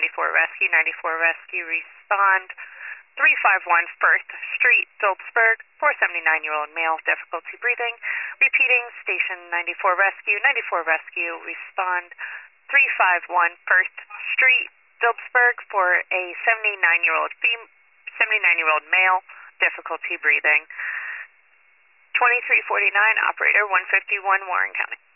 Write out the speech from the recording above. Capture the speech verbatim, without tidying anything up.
ninety-four Rescue, ninety-four Rescue, respond. three five one First Street, Phillipsburg, four seventy-nine-year-old male, difficulty breathing. Repeating, station ninety-four Rescue, ninety-four Rescue, respond. three five one First Street, Phillipsburg, for a seventy-nine-year-old fem- seventy-nine-year-old male, difficulty breathing. twenty-three forty-nine, operator one fifty-one, Warren County.